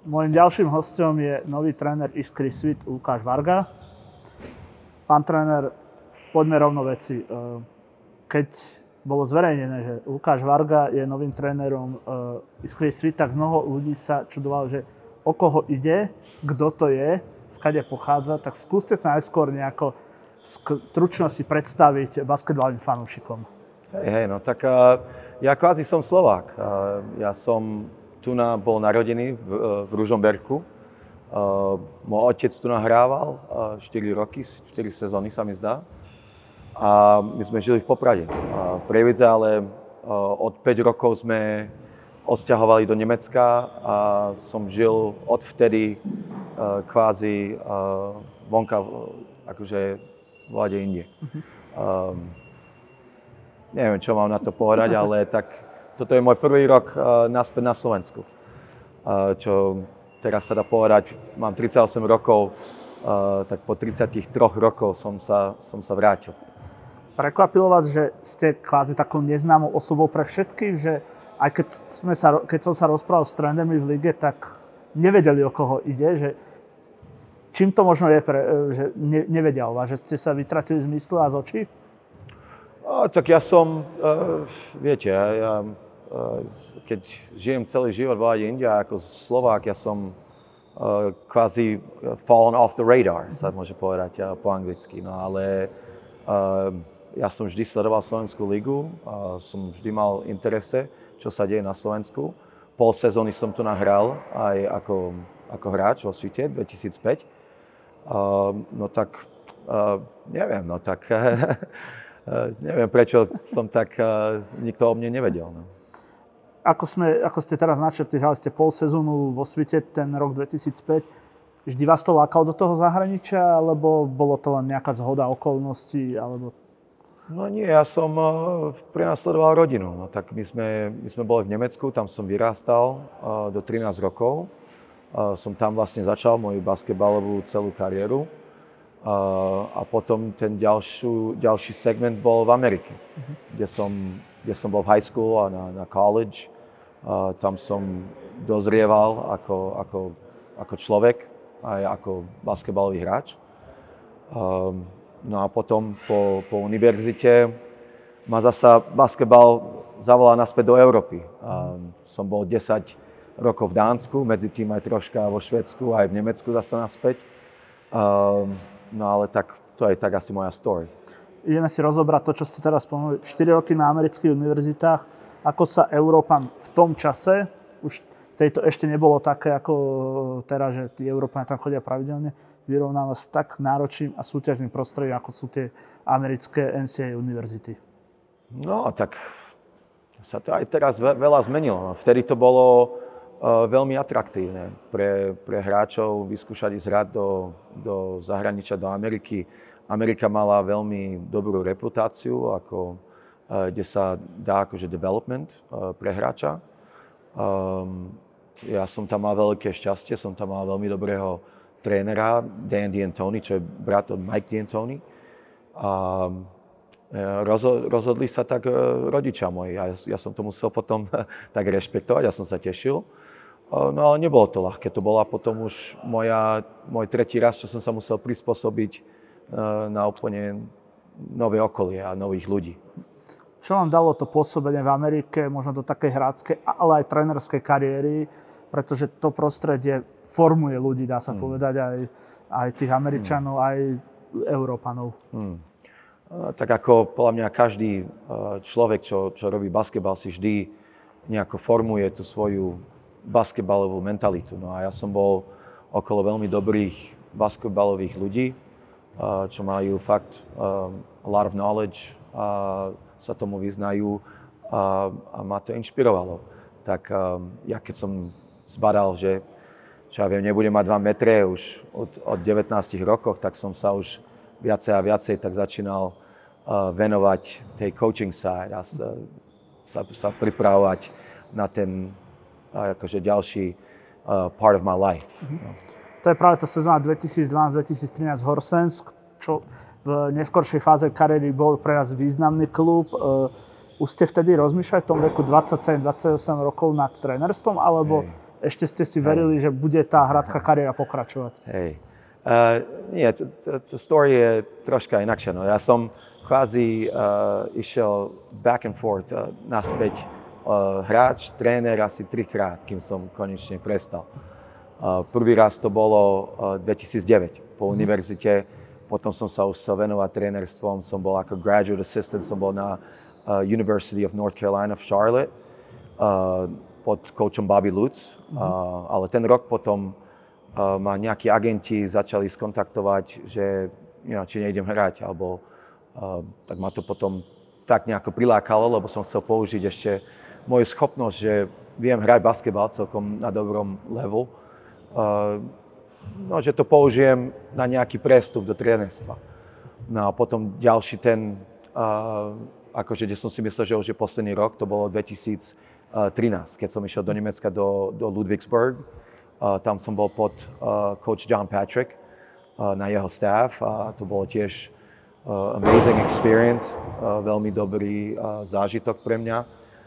Mojím ďalším hosťom je nový tréner Iskry Svit Lukáš Varga. Pán tréner, poďme rovno veci. Keď bolo zverejnené, že Lukáš Varga je novým trénerom Iskry Svit, tak mnoho ľudí sa čudovalo, že o koho ide, kto to je, skade pochádza. Tak skúste sa najskôr nejako v stručnosti predstaviť basketbalovým fanúšikom. Hej, no tak ja kvázi som Slovák. Ja som tu bol narodený v Ružomberku. Môj otec tu nahrával 4 roky, 4 sezóny sa mi zdá. A my sme žili v Poprade, v Prievidze, ale od 5 rokov sme odsťahovali do Nemecka a som žil odvtedy kvázi vonka, akože vláde inde. Neviem, čo mám na to povedať, ale tak toto je môj prvý rok naspäť na Slovensku. Čo teraz sa dá povedať, mám 38 rokov, tak po 33 rokov som sa vrátil. Prekvapilo vás, že ste kvázi takou neznámou osobou pre všetkých, že aj keď som sa rozprával s trénermi v lige, tak nevedeli, o koho ide, že čím to možno je, že nevedia o vás, že ste sa vytratili z mysle a z očí? Tak ja som, viete, keď žijem celý život v vláde India ako Slovák, ja som kvázi fallen off the radar, sa môže povedať po anglicky. No ale ja som vždy sledoval Slovenskú ligu, som vždy mal interese, čo sa deje na Slovensku. Pol sezóny som tu nahral aj ako hráč vo Svite 2005. No tak, neviem, neviem, prečo som tak, nikto o mne nevedel. No. Ako ste teraz načrtli, hrali ste pol sezónu vo Svite, ten rok 2005. Vždy vás to lákalo do toho zahraničia, alebo bolo to len nejaká zhoda okolností, alebo... No nie, ja som prenasledoval rodinu. No, tak my sme boli v Nemecku, tam som vyrástal do 13 rokov. Som tam vlastne začal moju basketbalovú celú kariéru. A potom ten ďalší segment bol v Amerike, kde som bol v high school a na college. Tam som dozrieval ako človek, aj ako basketbalový hráč. No a potom po univerzite ma zasa basketbal zavolal naspäť do Európy. Som bol 10 rokov v Dánsku, medzi tým aj troška vo Švédsku, aj v Nemecku zasa naspäť. No ale tak, to je tak asi moja story. Ideme si rozobrať to, čo ste teraz spomenuli. 4 roky na amerických univerzitách. Ako sa Európan v tom čase, už tejto ešte nebolo také ako teraz, že tí Európania tam chodia pravidelne, vyrovnáva s tak náročným a súťažným prostredím, ako sú tie americké NCAA univerzity. No, tak sa to aj teraz veľa zmenilo. Vtedy to bolo veľmi atraktívne pre hráčov vyskúšať ísť hrať do zahraničia, do Ameriky. Amerika mala veľmi dobrú reputáciu, kde sa dá akože development pre hráča. Ja som tam mal veľké šťastie, som tam mal veľmi dobrého trénera, Dan D'Antoni, čo je brat od Mike D'Antoni. Rozhodli sa tak rodičia moji. Ja som to musel potom tak rešpektovať, ja som sa tešil. No ale nebolo to ľahké, to bola potom už môj tretí raz, čo som sa musel prispôsobiť na úplne nové okolie a nových ľudí. Čo vám dalo to pôsobenie v Amerike, možno do takej hráckej, ale aj trénerskej kariéry, pretože to prostredie formuje ľudí, dá sa povedať, aj tých Američanov, aj Európanov. Tak ako podľa mňa každý človek, čo robí basketbal, si vždy nejako formuje tú svoju basketbalovú mentalitu. No a ja som bol okolo veľmi dobrých basketbalových ľudí, čo majú fakt a lot of knowledge a sa tomu vyznajú a ma to inšpirovalo. Tak ja keď som zbadal, že ja viem, nebudem mať 2 metre už od 19 rokoch, tak som sa už viacej a viacej tak začínal venovať tej coaching side a sa pripravovať na ten akože ďalší part of my life. To je práve tá sezóna 2012-2013 Horsensk, čo v neskoršej fáze kariéry bol pre nás významný klub. Už ste vtedy rozmýšľali v tom veku 27-28 rokov nad trénerstvom, alebo ešte ste si verili, že bude tá hráčska kariéra pokračovať? Hej. Nie, tá story je troška inakšia. No. Ja som kvázi išiel back and forth, naspäť hráč, tréner asi 3-krát, kým som konečne prestal. Prvý raz to bolo 2009 po univerzite, potom som sa už chcel venovať trénerstvom, som bol ako graduate assistant, som bol na University of North Carolina v Charlotte pod coachom Bobby Lutz, ale ten rok potom ma nejakí agenti začali skontaktovať, že či nejdem hrať, alebo tak ma to potom tak nejako prilákalo, lebo som chcel použiť ešte moju schopnosť, že viem hrať basketbal celkom na dobrom level, že to použijem na nejaký prestup do trénerstva. No a potom ďalší ten, akože kde som si myslel, že už je posledný rok, to bolo 2013, keď som išiel do Nemecka, do Ludwigsburg. Tam som bol pod coach John Patrick na jeho staff a to bolo tiež amazing experience, veľmi dobrý zážitok pre mňa.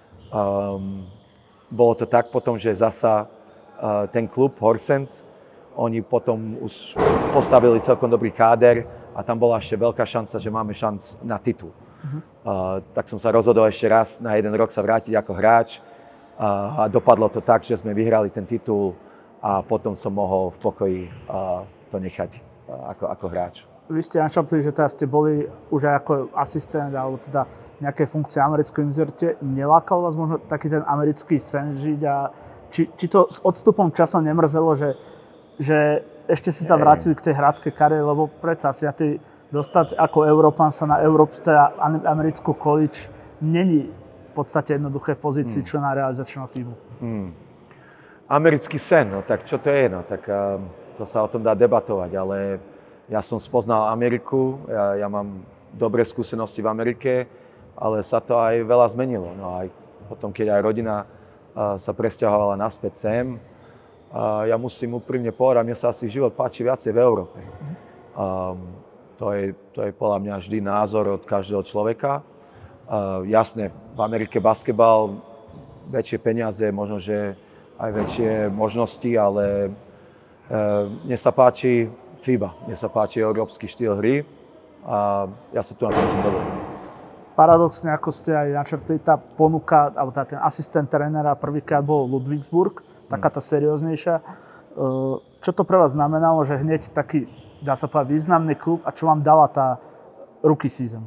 Bolo to tak potom, že zasa ten klub Horsens, oni potom už postavili celkom dobrý káder a tam bola ešte veľká šanca, že máme šanc na titul. Tak som sa rozhodol ešte raz na jeden rok sa vrátiť ako hráč a dopadlo to tak, že sme vyhrali ten titul a potom som mohol v pokoji to nechať ako hráč. Vy ste načrtli, že teda ste boli už aj ako asistent alebo teda nejaké funkcie americkej univerzite. Nelákal vás možno taký ten americký sen žiť a či to s odstupom časom nemrzelo, že ešte si sa vrátili k tej hráčskej kariére, lebo predsa si ty dostať ako Európan sa na teda americkú college není v podstate jednoduché v pozícii člena realizačného týmu. Americký sen, no tak čo to je? No tak to sa o tom dá debatovať, ale ja som spoznal Ameriku, ja mám dobré skúsenosti v Amerike, ale sa to aj veľa zmenilo. No aj potom, keď aj rodina sa presťahovala naspäť sem, ja musím úprimne povedať, mne sa asi život páči viacej v Európe. To je podľa mňa vždy názor od každého človeka. Jasné, v Amerike basketbal, väčšie peniaze, možno, že aj väčšie možnosti, ale mne sa páči FIBA, mne sa páči európsky štýl hry a ja sa tu cítim dobre. Paradoxne, ako ste aj načrtli, tá ponuka, alebo ten asistent trénera prvýkrát bol Ludwigsburg, taká tá serióznejšia. Čo to pre vás znamenalo, že hneď taký, dá sa povedať, významný klub a čo vám dala tá rookie season?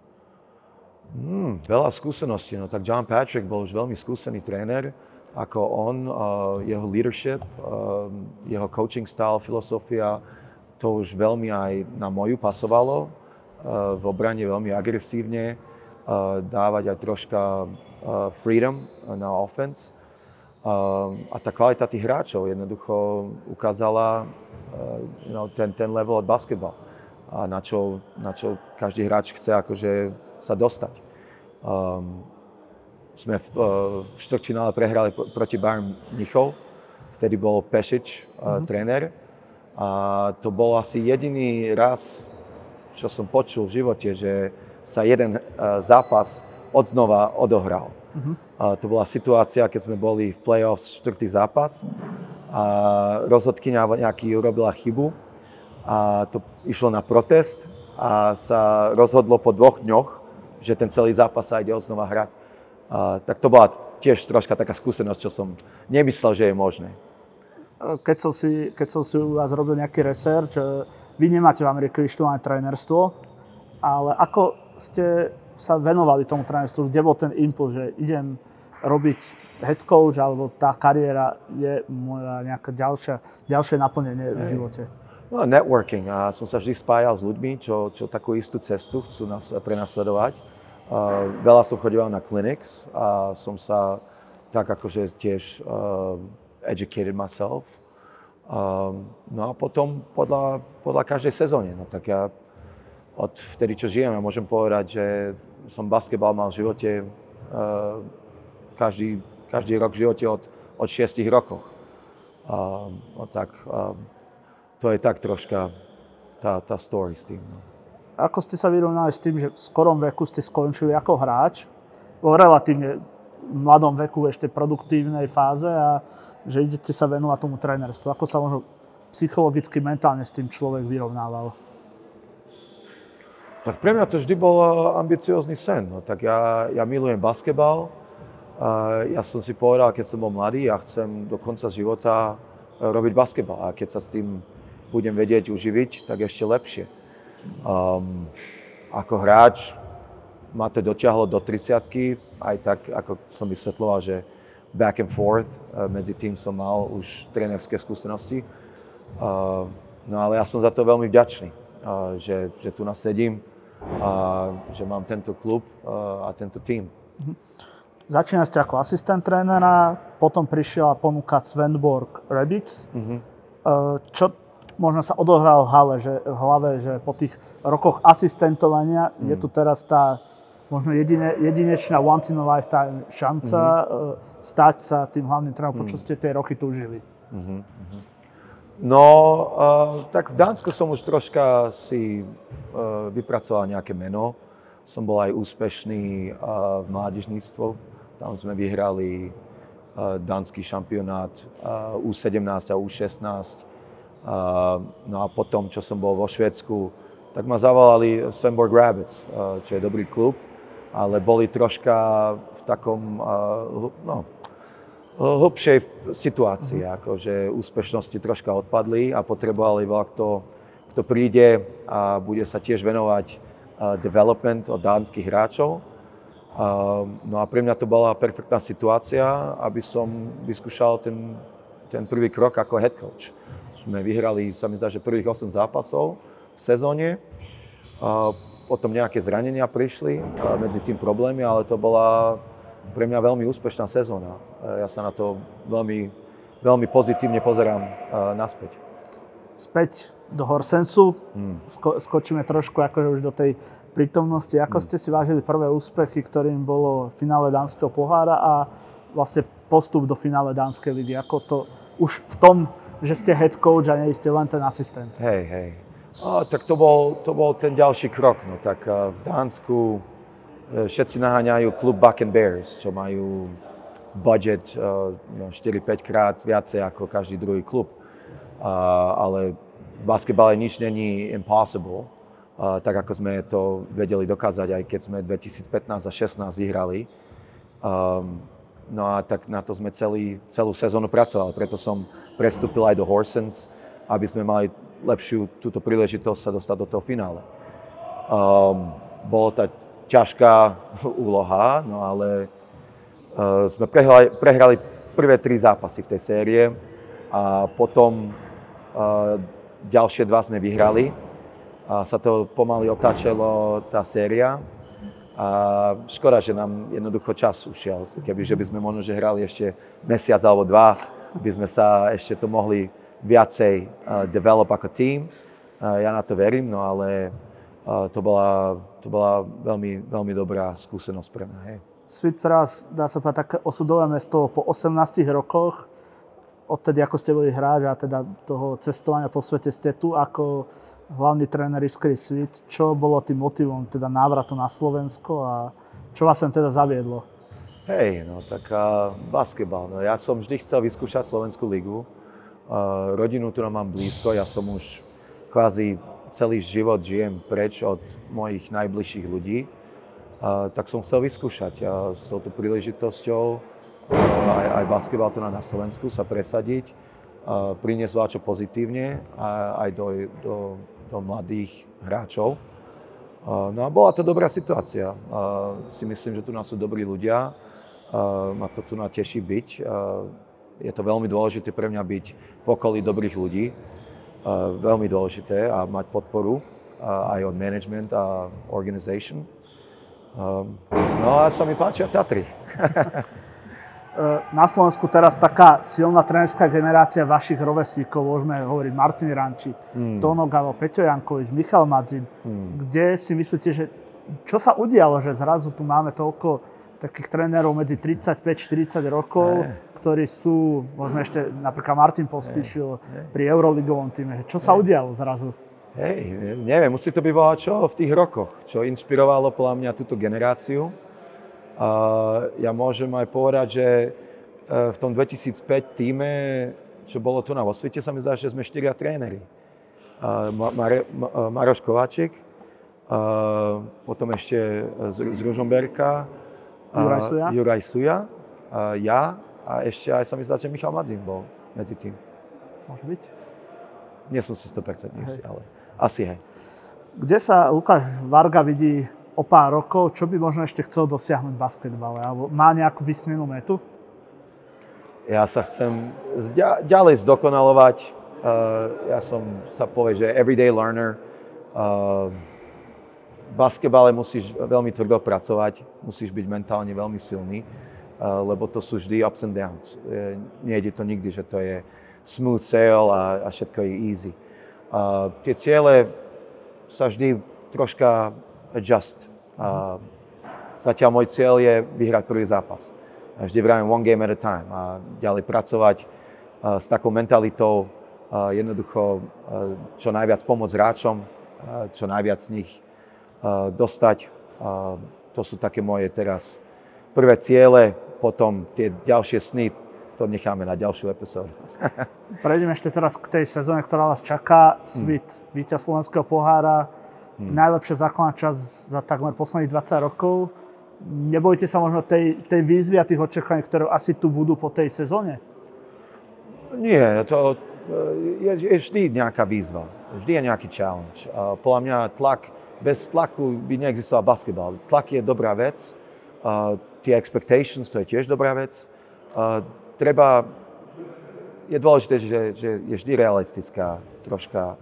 Veľa skúseností, no tak John Patrick bol už veľmi skúsený tréner, ako on, jeho leadership, jeho coaching style, filozofia, to už veľmi aj na moju pasovalo, v obrane veľmi agresívne, dávať aj troška freedom na offense. A tá kvalita tých hráčov jednoducho ukázala ten level od basketbal, a na čo každý hráč chce akože sa dostať. Sme v štvrťfinále prehrali proti Bayern Mnichov, vtedy bol Pešič tréner a to bol asi jediný raz, čo som počul v živote, že sa jeden zápas odznova odohral. To bola situácia, keď sme boli v play-offs, štvrtý zápas a rozhodkyňa nejaký urobila chybu a to išlo na protest a sa rozhodlo po 2 dňoch, že ten celý zápas sa ide odznova hrať. Tak to bola tiež troška taká skúsenosť, čo som nemyslel, že je možné. Keď som si u vás robil nejaký research, vy nemáte v Amerike vyštudované trénerstvo, ale ako ste sa venovali tomu trénerstvu? Kde bol ten impuls, že idem robiť head coach, alebo tá kariéra je moja nejaké ďalšie naplnenie v živote? No, networking. A som sa vždy spájal s ľuďmi, čo takú istú cestu chcú nás prenasledovať. Veľa som chodil na clinics a som sa tak akože tiež educated myself. No a potom podľa každej sezóne. No tak ja od vtedy, čo žijem, ja môžem povedať, že som basketbal mal v živote každý rok v živote od 6 rokoch. To je tak troška tá story s tým. No. Ako ste sa vyrovnali s tým, že v skorom veku ste skončili ako hráč vo relatívne mladom veku, ešte produktívnej fáze a že idete sa venovať tomu trénerstvu. Ako sa možno psychologicky, mentálne s tým človek vyrovnával? Tak pre mňa to vždy bol ambiciózny sen. No, tak ja milujem basketbal. Ja som si povedal, keď som bol mladý, ja chcem do konca života robiť basketbal. A keď sa s tým budem vedieť uživiť, tak ešte lepšie. Ako hráč ma to dotiahlo do 30-ky, aj tak, ako som vysvetľoval, že back and forth, medzi tým som mal už trénerské skúsenosti. No ale ja som za to veľmi vďačný, že tu nasedím a že mám tento klub a tento tím. Začínali ste ako asistent trénera, potom prišla ponuka Svendborg Rabbits. Čo možno sa odohralo v hlave, že po tých rokoch asistentovania je tu teraz tá možno jedinečná once in a lifetime šanca stať sa tým hlavným trénerom, čo ste tie roky túžili? No, tak v Dánsku som už troška si vypracoval nejaké meno. Som bol aj úspešný v mládežníctvu. Tam sme vyhrali dánsky šampionát U17 a U16. No a potom, čo som bol vo Švédsku, tak ma zavolali Svendborg Rabbits, čo je dobrý klub, ale boli troška v takom, hlbšej situácii, akože úspešnosti troška odpadli a potrebovali veľa kto príde a bude sa tiež venovať development od dánskych hráčov. No a pre mňa to bola perfektná situácia, aby som vyskúšal ten prvý krok ako head coach. Sme vyhrali, sa mi zdá, že prvých 8 zápasov v sezóne. Potom nejaké zranenia prišli, medzi tým problémy, ale to bola pre mňa veľmi úspešná sezóna. Ja sa na to veľmi, veľmi pozitívne pozerám naspäť. Späť do Horsensu. Skočíme trošku akože už do tej prítomnosti. Ako ste si vážili prvé úspechy, ktorým bolo finále dánskeho pohára a vlastne postup do finále dánskej ligy? Ako to už v tom, že ste head coach a nie ste len ten asistent? Hej. Tak to bol ten ďalší krok. No, tak v Dánsku všetci naháňajú klub Buck and Bears, čo majú budget 4-5 krát viacej ako každý druhý klub. Ale v basketbale nič není impossible, tak ako sme to vedeli dokázať, aj keď sme 2015 a 2016 vyhrali. No a tak na to sme celú sezónu pracovali, preto som prestúpil aj do Horsens, aby sme mali lepšiu túto príležitosť sa dostať do toho finále. Bolo to ťažká úloha, no ale sme prehrali prvé 3 zápasy v tej série a potom ďalšie 2 sme vyhrali a sa to pomaly otáčalo tá séria a škoda, že nám jednoducho čas ušiel. Kebyže by sme možno že hrali ešte mesiac alebo 2, by sme sa ešte to mohli viacej develop ako tým. Ja na to verím, no ale to bola veľmi, veľmi dobrá skúsenosť pre mňa. Hej. Svit pre vás, dá sa povedať, také osudové mesto po 18 rokoch, odtedy ako ste boli hráč a teda toho cestovania po svete ste tu ako hlavný tréner Iskry Svit. Čo bolo tým motivom teda návratu na Slovensko a čo vás sem teda zaviedlo? Hej, no tak basketbal. No, ja som vždy chcel vyskúšať Slovenskú ligu. Rodinu tu mám blízko, ja som už kvázi celý život žijem preč od mojich najbližších ľudí, tak som chcel vyskúšať s touto príležitosťou aj basketbal tu na Slovensku sa presadiť, priniesť čo pozitívne aj do mladých hráčov. No a bola to dobrá situácia. Si myslím, že tu nás sú dobrí ľudia, ma to tu teší byť. Je to veľmi dôležité pre mňa byť v okolí dobrých ľudí. Veľmi dôležité a mať podporu aj od management a organization. No a sa mi páčia Tatry. Na Slovensku teraz taká silná trénerská generácia vašich rovesníkov, môžeme hovoriť Martin Rančík, Tóno Galo, Peťo Jankovič, Michal Madzin. Kde si myslíte, že čo sa udialo, že zrazu tu máme toľko takých trénerov medzi 35-40 rokov, ktorí sú, možno ešte napríklad Martin Pospíšil pri Euroligovom týme. Čo sa udialo zrazu? Neviem, musí to byť čo v tých rokoch, čo inšpirovalo podľa mňa túto generáciu. Ja môžem aj povedať, že v tom 2005 týme, čo bolo tu na vo svete, sa mi zdá, že sme 4 tréneri. Maroš Kováčik, potom ešte z Ružomberka, Juraj Suja, ja a ešte aj sa mi zdá, že Michal Madzin bol medzi tým. Môže byť? Nie som si 100% istý, ale asi hej. Kde sa Lukáš Varga vidí o pár rokov? Čo by možno ešte chcel dosiahnuť v basketbale? Alebo má nejakú vysnenú metu? Ja sa chcem ďalej zdokonalovať. Ja som sa povie, že everyday learner. V basketbale musíš veľmi tvrdo pracovať, musíš byť mentálne veľmi silný, lebo to sú vždy ups and downs. Nejde to nikdy, že to je smooth sail a všetko je easy. Tie ciele sa vždy troška adjust. Zatiaľ môj cieľ je vyhrať prvý zápas. Vždy vravím one game at a time a ďalej pracovať s takou mentalitou, jednoducho čo najviac pomôcť hráčom, čo najviac z nich dostať. To sú také moje teraz prvé ciele, potom tie ďalšie sny, to necháme na ďalšiu epizódu. Prejdem ešte teraz k tej sezóne, ktorá vás čaká. Svit, víťaz slovenského pohára, najlepšia základná časť za takmer posledných 20 rokov. Nebojte sa možno tej výzvy a tých očakávaní, ktoré asi tu budú po tej sezóne? Nie, to je vždy nejaká výzva, vždy je nejaký challenge. Podľa mňa bez tlaku by neexistoval basketbal. Tlak je dobrá vec, tie expectations, to je tiež dobrá vec. Je dôležité, že je vždy realistická troška,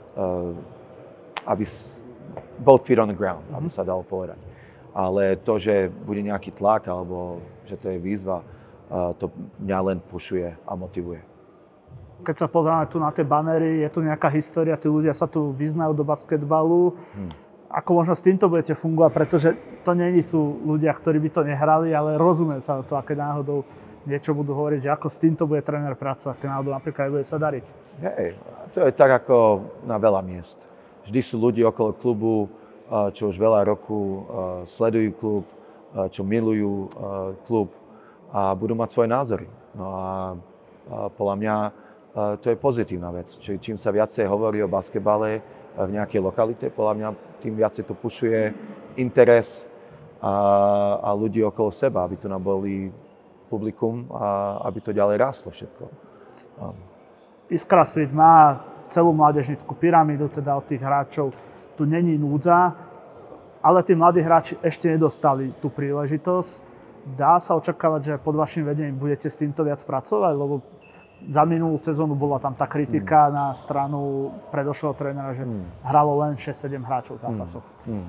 aby both feet on the ground, aby sa dalo povedať. Ale to, že bude nejaký tlak alebo že to je výzva, to mňa len pušuje a motivuje. Keď sa pozrieme tu na tie banery, je tu nejaká história, tí ľudia sa tu vyznajú do basketbalu. Ako možno s týmto budete fungovať, pretože to nie sú ľudia, ktorí by to nehrali, ale rozumejú sa to, aké náhodou niečo budú hovoriť, že ako s týmto bude tréner pracovať, keď náhodou napríklad bude sa dariť. Hej, to je tak ako na veľa miest. Vždy sú ľudí okolo klubu, čo už veľa rokov sledujú klub, čo milujú klub a budú mať svoje názory. No a podľa mňa to je pozitívna vec. Čím sa viacej hovorí o basketbale v nejakej lokalite, podľa mňa tým viacej to pušuje interes a ľudí okolo seba, aby tu boli publikum a aby to ďalej rástlo všetko. Iskra Svit má celú mládežnickú pyramídu, teda od tých hráčov tu není núdza, ale tí mladí hráči ešte nedostali tú príležitosť. Dá sa očakávať, že pod vašim vedením budete s týmto viac pracovať, lebo za minulú sezónu bola tam tá kritika na stranu predošlého trénera, že hralo len 6-7 hráčov v zápasoch.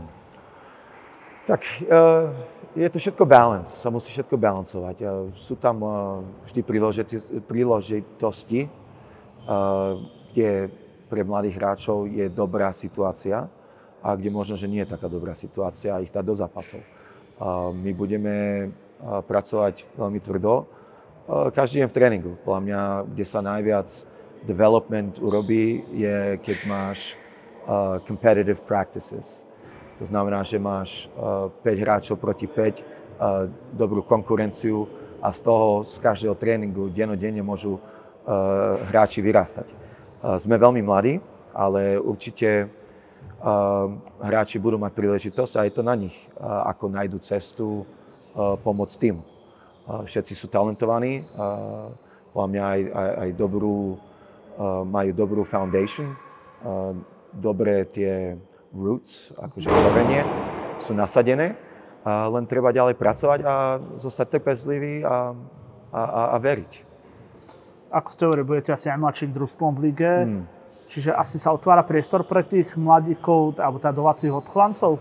Tak je to všetko balance, sa musí všetko balancovať. Sú tam vždy príležitosti, kde pre mladých hráčov je dobrá situácia a kde možno, že nie je taká dobrá situácia a ich dá do zápasov. My budeme pracovať veľmi tvrdo, každý deň v tréningu. Podľa mňa, kde sa najviac development urobí, je keď máš competitive practices. To znamená, že máš 5 hráčov proti 5, dobrú konkurenciu a z každého tréningu dennodenne môžu hráči vyrastať. Sme veľmi mladí, ale určite hráči budú mať príležitosť a je to na nich, ako nájdu cestu pomôcť týmu. Všetci sú talentovaní, podľa mňa aj majú dobrú foundation, dobré tie roots, akože korenie, sú nasadené, len treba ďalej pracovať a zostať trpezlivý a veriť. Ako ste hovorili, budete asi najmladším družstvom v lige, čiže asi sa otvára priestor pre tých mladíkov, alebo teda dovacích odchovancov?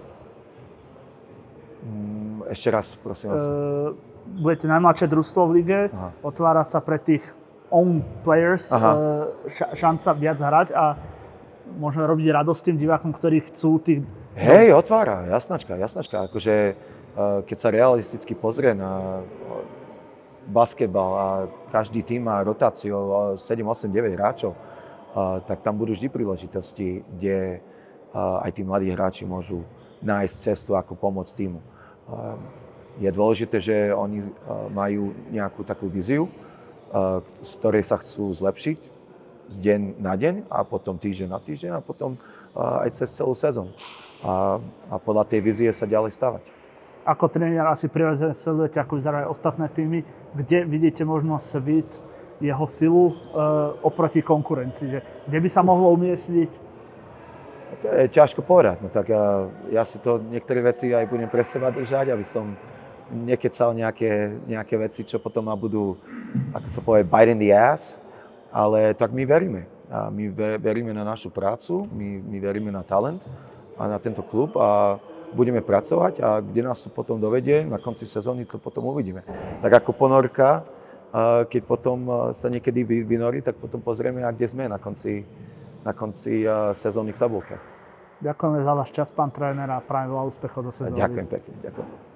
Ešte raz, prosím vás. Budete najmladšie družstvo v lige, otvára sa pre tých own players šanca viac hrať a možno robiť radosť tým divákom, ktorí chcú tých... Hej, otvára, jasnačka. Akože, keď sa realisticky pozrie na basketbal a každý tým má rotáciu 7, 8, 9 hráčov, tak tam budú vždy príležitosti, kde aj tí mladí hráči môžu nájsť cestu, ako pomôcť týmu. Je dôležité, že oni majú nejakú takú víziu, z ktorej sa chcú zlepšiť z deň na deň a potom týždeň na týždeň a potom aj cez celú sezónu. A podľa tej vízie sa ďalej stavať. Ako tréner asi prirodzene sledujete, ako vyzerajú ostatné týmy, kde vidíte možno Svit, jeho silu oproti konkurencii, že kde by sa mohlo umiestniť? To je ťažko povedať, no tak ja si to niektoré veci aj budem pre seba držať, aby som nekecal nejaké veci, čo potom ma budú, ako sa povie, bite in the ass, ale tak my veríme. My veríme na našu prácu, my veríme na talent a na tento klub a budeme pracovať a kde nás to potom dovedie, na konci sezóny to potom uvidíme. Tak ako ponorka, keď potom sa niekedy vynorí, tak potom pozrieme, kde sme na konci sezóny v tabulke. Ďakujeme za váš čas, pán tréner, a prajem veľa úspechov do sezóny. Ďakujem pekne. Ďakujem.